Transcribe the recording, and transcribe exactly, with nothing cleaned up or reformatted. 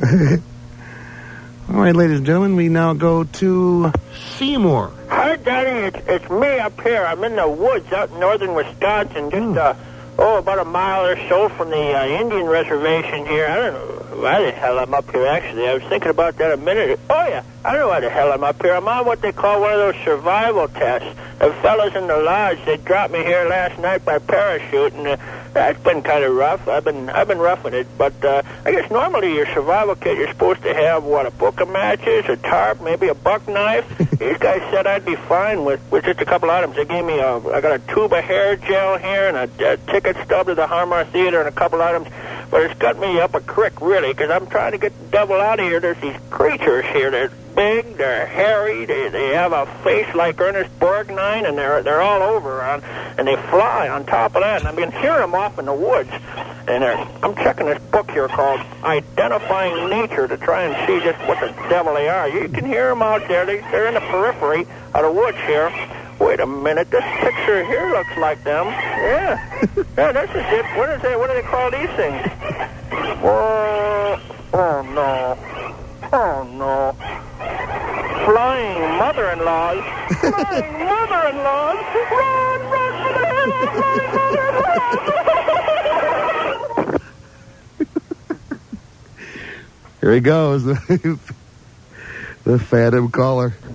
All right, ladies and gentlemen, we now go to Seymour. Hi, Daddy. It's, it's me up here. I'm in the woods out in northern Wisconsin, just, uh, oh, about a mile or so from the uh, Indian reservation here. I don't know why the hell I'm up here, actually. I was thinking about that a minute ago. Oh, yeah, I don't know why the hell I'm up here. I'm on what they call one of those survival tests. The fellas in the lodge, they dropped me here last night by parachute, and uh, that's been kind of rough. I've been I've been roughing it, but uh, I guess normally your survival kit, you're supposed to have, what, a book of matches, a tarp, maybe a buck knife. These guys said I'd be fine with, with just a couple items. They gave me a, I got a tube of hair gel here and a, a ticket stub to the Harmar Theater and a couple items. But it's got me up a crick, really, because I'm trying to get the devil out of here. There's these creatures here. They're big, they're hairy, they, they have a face like Ernest Borgnine, and they're they're all over, on, and they fly on top of that. And I've been hearing them off in the woods. And I'm checking this book here called Identifying Nature to try and see just what the devil they are. You can hear them out there. They, they're in the periphery of the woods here. Wait a minute, this picture here looks like them. Yeah. Yeah, this is it. What is it? What do they call these things? Oh, oh no. Oh, no. Flying mother-in-laws. Flying mother-in-laws. Run, run for the hill, flying mother-in-laws. Here he goes. The Phantom Caller.